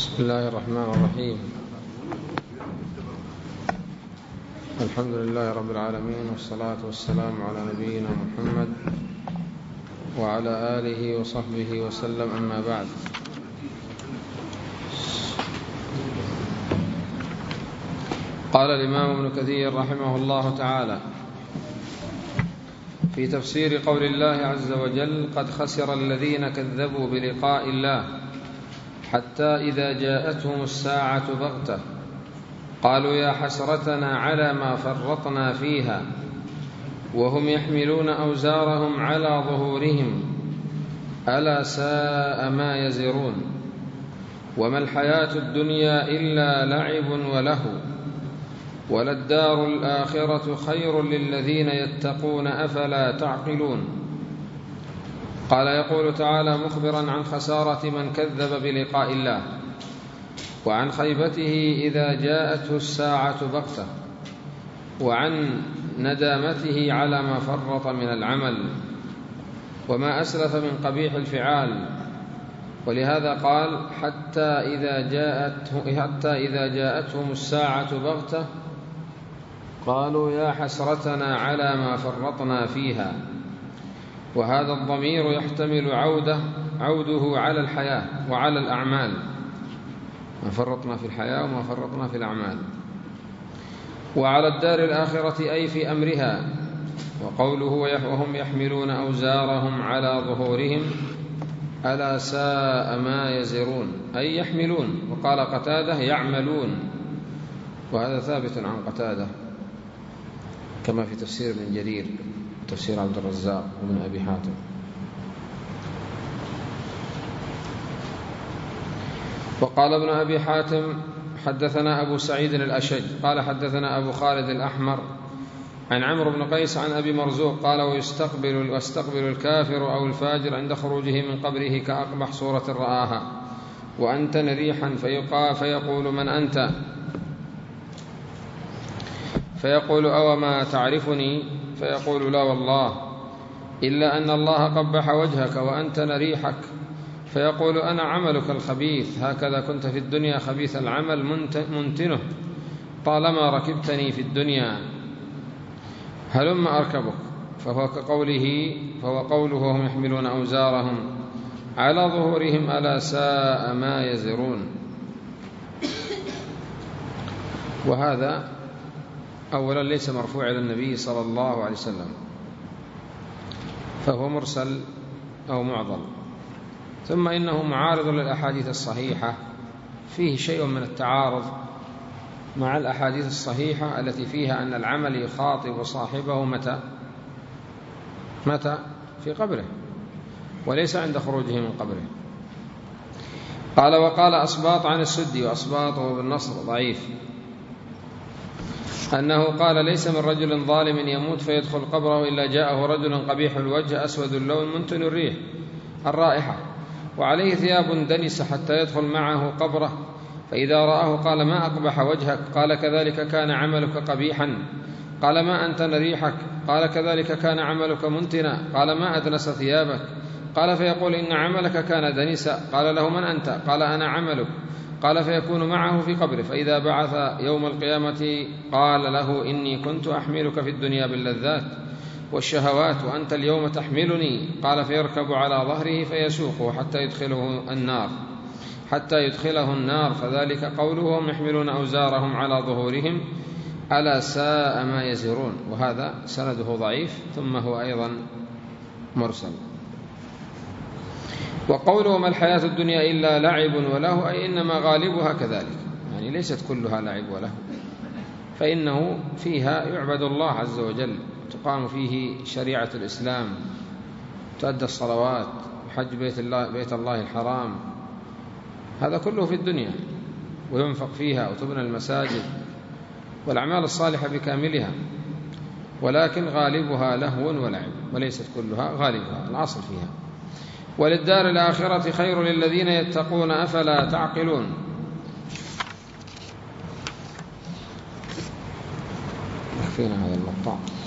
بسم الله الرحمن الرحيم. الحمد لله رب العالمين، والصلاة والسلام على نبينا محمد وعلى آله وصحبه وسلم، أما بعد. قال الإمام ابن كثير رحمه الله تعالى في تفسير قول الله عز وجل: قد خسر الذين كذبوا بلقاء الله حتى إذا جاءتهم الساعة بغتة قالوا يا حسرتنا على ما فرطنا فيها وهم يحملون أوزارهم على ظهورهم ألا ساء ما يزرون. وما الحياة الدنيا إلا لعب ولهو وللدار الآخرة خير للذين يتقون أفلا تعقلون. قال يقول تعالى مخبرا عن خسارة من كذب بلقاء الله وعن خيبته إذا جاءته الساعة بغتة وعن ندامته على ما فرط من العمل وما أسلف من قبيح الفعال. ولهذا قال حتى إذا جاءتهم الساعة بغتة قالوا يا حسرتنا على ما فرطنا فيها. وهذا الضمير يحتمل عوده على الحياة وعلى الأعمال، ما فرطنا في الحياة وما فرطنا في الأعمال، وعلى الدار الآخرة أي في أمرها. وقوله وهم يحملون أوزارهم على ظهورهم ألا ساء ما يزرون أي يحملون. وقال قتادة يعملون، وهذا ثابت عن قتادة كما في تفسير ابن جرير تفسير عبد الرزاق وابن أبي حاتم. وقال ابن أبي حاتم حدثنا أبو سعيد الأشج قال حدثنا أبو خالد الأحمر عن عمرو بن قيس عن أبي مرزوق قال واستقبل الكافر أو الفاجر عند خروجه من قبره كأقبح صورة رآها وأنتن ريحا فيقول من أنت؟ فيقول أو ما تعرفني؟ فيقول لا والله إلا أن الله قبح وجهك وأنتن ريحك. فيقول أنا عملك الخبيث، هكذا كنت في الدنيا خبيث العمل منتنه طالما ركبتني في الدنيا، هلم أركبك. فهو قوله وهم يحملون أوزارهم على ظهورهم ألا ساء ما يزرون. وهذا أولا ليس مرفوع إلى النبي صلى الله عليه وسلم، فهو مرسل أو معضل. ثم إنه معارض للأحاديث الصحيحة، فيه شيء من التعارض مع الأحاديث الصحيحة التي فيها أن العمل يخاطب صاحبه متى؟ في قبره، وليس عند خروجه من قبره. قال وقال أصباط عن السدي، وأصباط بالنصر ضعيف، أنه قال ليس من رجل ظالم يموت فيدخل قبره إلا جاءه رجل قبيح الوجه أسود اللون منتن الريح الرائحة وعليه ثياب دنس حتى يدخل معه قبره، فإذا رآه قال ما أقبح وجهك؟ قال كذلك كان عملك قبيحا. قال ما أنتن ريحك؟ قال كذلك كان عملك منتنا. قال ما أدنس ثيابك؟ قال فيقول إن عملك كان دنسا. قال له من أنت؟ قال أنا عملك. قال فيكون معه في قبره، فإذا بعث يوم القيامة قال له إني كنت أحملك في الدنيا باللذات والشهوات وأنت اليوم تحملني. قال فيركب على ظهره فيسوقه حتى يدخله النار. فذلك قوله وهم يحملون أوزارهم على ظهورهم ألا ساء ما يزرون. وهذا سنده ضعيف ثم هو أيضا مرسل. وقوله ما الحياة الدنيا إلا لعب ولهو أي إنما غالبها كذلك، يعني ليست كلها لعب ولهو، فإنه فيها يعبد الله عز وجل، تقام فيه شريعة الإسلام، تؤدى الصلوات وحج بيت الله الحرام، هذا كله في الدنيا، وينفق فيها وتبنى المساجد والأعمال الصالحة بكاملها، ولكن غالبها لهو ولعب وليست كلها غالبها، الأصل فيها. وللدار الآخرة خير للذين يتقون أفلا تعقلون. يكفينا هذا المقطع.